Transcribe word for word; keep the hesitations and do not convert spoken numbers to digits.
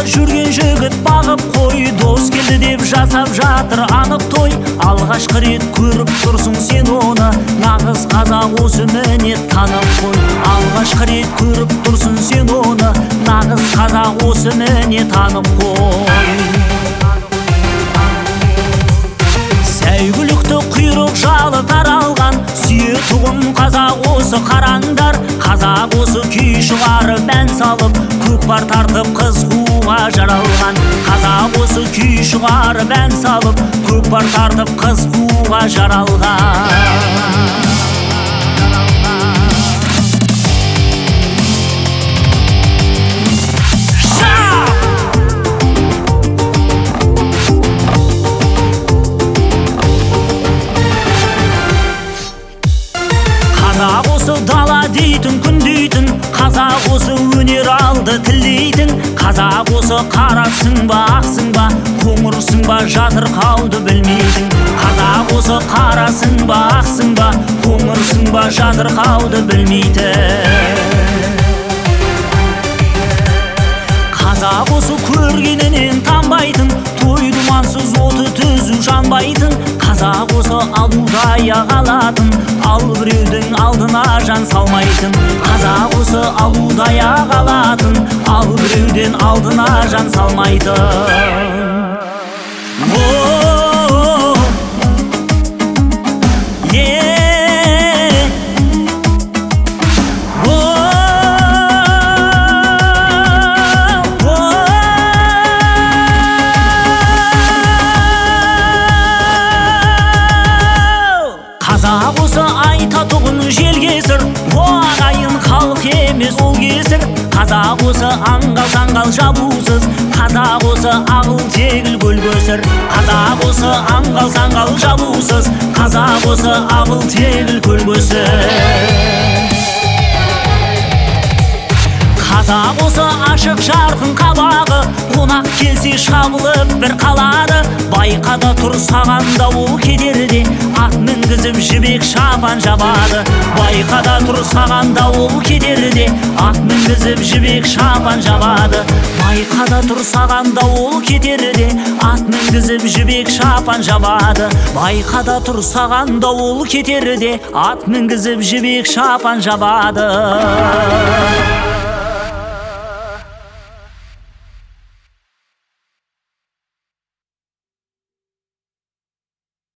жүрген жігіт бағып қой, дос келді деп жасап жатыр анық той. Алғашқы рет көріп тұрсың сен оны, нағыз қазақ осы міне танып қой. Алғашқы рет көріп тұрсың сен оны, нағыз қазақ осы міне танып қой. Сәйгүлікті құйрық жалы таралған, сүйетұғын қазақ осы қараңдар. Қазақ осы күй шығарып ән салып, көкпар тартып қыз қууға жаралған. Қазақ осы күй шығарып ән салып, көкпар тартып қыз қууға жаралған. Қазақ осы дала дейтін, күн дейтін, қазақ осы өнер алды тіл дейтін. Қазақ осы қарасың ба, ақсың ба, қоңырсың ба, жатыр қалды білмейтін. Қазақ осы қарасың ба, ақсың ба, қоңырсың ба, жатыр қалды білмейтін. Қазақ осы көргенінен танбайтын, той думансыз оты түзу жанбайтын. Қазақ осы алудай ағалатын, ал біреудің алдына жан салмайтын. Қазақ осы алудай ағалатын, ал біреуден алдына жан салмайтын. Қазақ осы айтатұғын жел кесір, ағайын халық емес ол кесір. Қазақ осы аңғал-саңғал жабусыз, қазақ осы ағыл тегіл көл көсір. Қазақ осы аңғал-саңғал жабусыз, қазақ осы ағыл тегіл көл көсір. Қазақ осы ашық жарқын қабағы, қонақ келсе шабылып бір қалады. Байқада тұр саған дауыл кетерде, ат мінгізіп жібек шапан жабады. Байқада тұр саған дауыл кетерде, ат мінгізіп жібек шапан жабады. Байқада тұр саған дауыл кетерде, ат мінгізіп жібек шапан жабады. Байқада тұр саған дауыл кетерде, ат мінгізіп жібек шапан жабады.